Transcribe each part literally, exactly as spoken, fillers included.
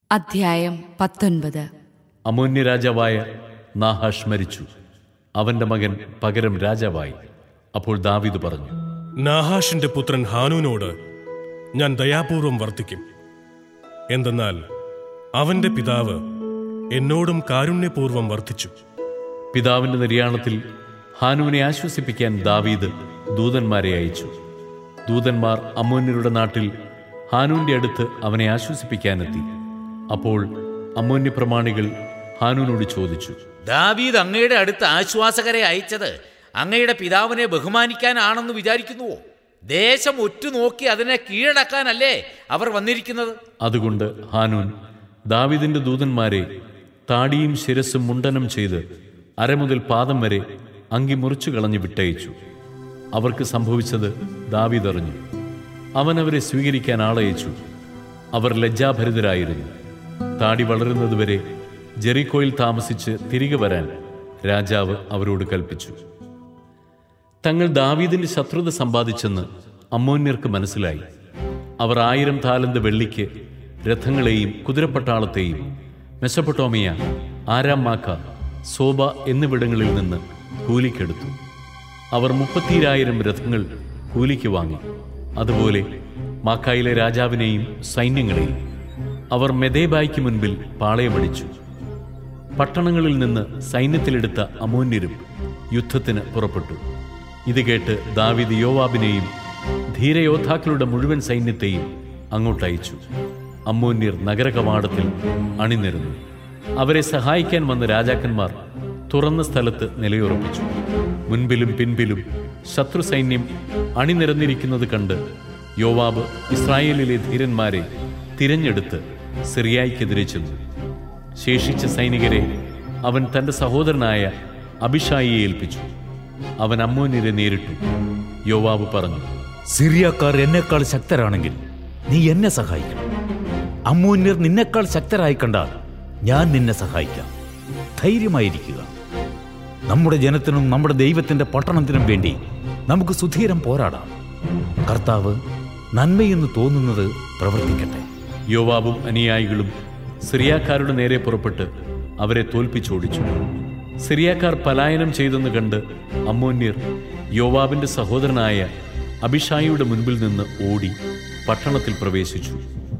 അധ്യായം പത്തൊൻപത്. അമ്മോന്യ രാജാവായ നാഹാഷ് മരിച്ചു. അവന്റെ മകൻ പകരം രാജാവായി. അപ്പോൾ ദാവീദ് പറഞ്ഞു, നാഹാഷിന്റെ പുത്രൻ ഹാനൂനോട് ഞാൻ ദയാപൂർവം വർത്തിക്കും. എന്തെന്നാൽ അവന്റെ പിതാവ് എന്നോടും കാരുണ്യപൂർവം വർത്തിച്ചു. പിതാവിന്റെ നിര്യാണത്തിൽ ഹാനൂനെ ആശ്വസിപ്പിക്കാൻ ദാവീദ് ദൂതന്മാരെ അയച്ചു. ദൂതന്മാർ അമ്മോന്യരുടെ നാട്ടിൽ ഹാനൂന്റെ അടുത്ത് അവനെ ആശ്വസിപ്പിക്കാനെത്തി. അപ്പോൾ അമ്മോന്യ പ്രമാണികൾ ഹാനൂനോട് ചോദിച്ചു, ദാവീദ് അങ്ങയുടെ അടുത്ത് ആശ്വാസകരെ അയച്ചത് അങ്ങയുടെ പിതാവിനെ ബഹുമാനിക്കാനാണെന്ന് വിചാരിക്കുന്നുവോ? ദേശം ഒറ്റുനോക്കി അതിനെ കീഴടക്കാനല്ലേ അവർ വന്നിരിക്കുന്നത്? അതുകൊണ്ട് ഹാനൂൻ ദാവീദിന്റെ ദൂതന്മാരെ താടിയും ശിരസ്സും മുണ്ടനം ചെയ്ത് അരമുതൽ പാദം വരെ അങ്കി മുറിച്ചു കളഞ്ഞു വിട്ടയച്ചു. അവർക്ക് സംഭവിച്ചത് ദാവീദ് അറിഞ്ഞു. അവൻ അവരെ സ്വീകരിക്കാൻ ആളയച്ചു. അവർ ലജ്ജാഭരിതരായിരുന്നു. താടി വളരുന്നതുവരെ ജെറിക്കോയിൽ താമസിച്ച് തിരികെ വരാൻ രാജാവ് അവരോട് കൽപ്പിച്ചു. തങ്ങൾ ദാവീദിന്റെ ശത്രുത സമ്പാദിച്ചെന്ന് അമ്മോന്യർക്ക് മനസ്സിലായി. അവർ ആയിരം താലന്ത് വെള്ളിക്ക് രഥങ്ങളെയും കുതിരപ്പട്ടാളത്തെയും മെസൊപ്പൊട്ടോമിയ, ആരാം മാക്ക, സോബ എന്നിവിടങ്ങളിൽ നിന്ന് കൂലിക്കെടുത്തു. അവർ മുപ്പത്തിരായിരം രഥങ്ങൾ കൂലിക്ക് വാങ്ങി. അതുപോലെ മാക്കായിലെ രാജാവിനെയും സൈന്യങ്ങളെയും അവർ മെദേബായ്ക്ക് മുൻപിൽ പാളയമടിച്ചു. പട്ടണങ്ങളിൽ നിന്ന് സൈന്യത്തിലെടുത്ത അമ്മോന്യരും യുദ്ധത്തിന് പുറപ്പെട്ടു. ഇത് കേട്ട് ദാവീദ് യോവാബിനെയും ധീരയോദ്ധാക്കളുടെ മുഴുവൻ സൈന്യത്തെയും അങ്ങോട്ടയച്ചു. അമ്മോന്യർ നഗരകവാടത്തിൽ അണിനിരന്നു. അവരെ സഹായിക്കാൻ വന്ന രാജാക്കന്മാർ തുറന്ന സ്ഥലത്ത് നിലയുറപ്പിച്ചു. മുൻപിലും പിൻപിലും ശത്രു സൈന്യം അണിനിരന്നിരിക്കുന്നത് കണ്ട് യോവാബ് ഇസ്രായേലിലെ ധീരന്മാരെ തിരഞ്ഞെടുത്ത് സിറിയായ്ക്കെതിരെ ചെന്നു. ശേഷിച്ച സൈനികരെ അവൻ തന്റെ സഹോദരനായ അബിഷായിയെ ഏൽപ്പിച്ചു. അവൻ അമ്മോന്യരെ നേരിട്ടു. യോവാബ് പറഞ്ഞു, സിറിയക്കാർ എന്നെക്കാൾ ശക്തരാണെങ്കിൽ നീ എന്നെ സഹായിക്കണം. അമ്മോന്യർ നിന്നെക്കാൾ ശക്തരായി കണ്ടാൽ ഞാൻ നിന്നെ സഹായിക്കാം. ധൈര്യമായിരിക്കുക. നമ്മുടെ ജനത്തിനും നമ്മുടെ ദൈവത്തിന്റെ പട്ടണത്തിനും വേണ്ടി നമുക്ക് സുധീരം പോരാടാം. കർത്താവ് നന്മയെന്ന് തോന്നുന്നത് പ്രവർത്തിക്കട്ടെ. യോവാബും അനുയായികളും സിറിയാക്കാരുടെ നേരെ പുറപ്പെട്ട് അവരെ തോൽപ്പിച്ചോടിച്ചു. സിറിയാക്കാർ പലായനം ചെയ്തെന്ന് കണ്ട് അമ്മോന്യർ യോവാബിന്റെ സഹോദരനായ അബിഷായിയുടെ മുൻപിൽ നിന്ന് ഓടി പട്ടണത്തിൽ പ്രവേശിച്ചു.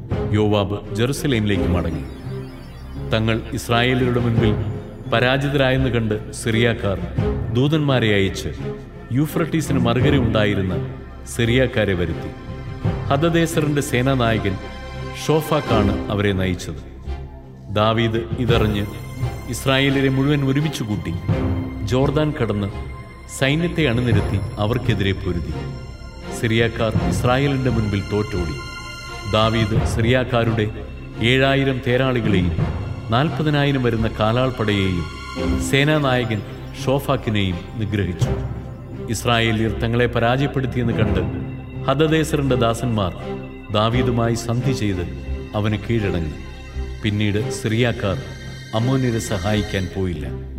യോവാബ് ജെറുസലേമിലേക്ക് മടങ്ങി. തങ്ങൾ ഇസ്രായേലിയുടെ മുൻപിൽ പരാജിതരായെന്ന് കണ്ട് സിറിയാക്കാർ ദൂതന്മാരെ അയച്ച് യൂഫ്രട്ടീസിന് മറുകര ഉണ്ടായിരുന്ന സിറിയാക്കാരെ വരുത്തി. ഹദദേസറിന്റെ സേനാനായകൻ ഷോഫാക്കാണ് അവരെ നയിച്ചത്. ദാവീദ് ഇതറിഞ്ഞ് ഇസ്രായേലിനെ മുഴുവൻ ഒരുമിച്ചു കൂട്ടി ജോർദാൻ കടന്ന് സൈന്യത്തെ അണിനിരത്തി അവർക്കെതിരെ പൊരുതി. സിറിയാക്കാർ ഇസ്രായേലിന്റെ മുൻപിൽ തോറ്റോടി. ദാവീദ് സിറിയാക്കാരുടെ ഏഴായിരം തേരാളികളെയും നാൽപ്പതിനായിരം വരുന്ന കാലാൾപ്പടയെയും സേനാനായകൻ ഷോഫാക്കിനെയും നിഗ്രഹിച്ചു. ഇസ്രായേലിയർ തങ്ങളെ പരാജയപ്പെടുത്തിയെന്ന് കണ്ട് ഹദദേസറിന്റെ ദാസന്മാർ ദാവീദുമായി സന്ധി ചെയ്ത് അവന് കീഴടങ്ങി. പിന്നീട് സിറിയാക്കാർ അമ്മോന്യരെ സഹായിക്കാൻ പോയില്ല.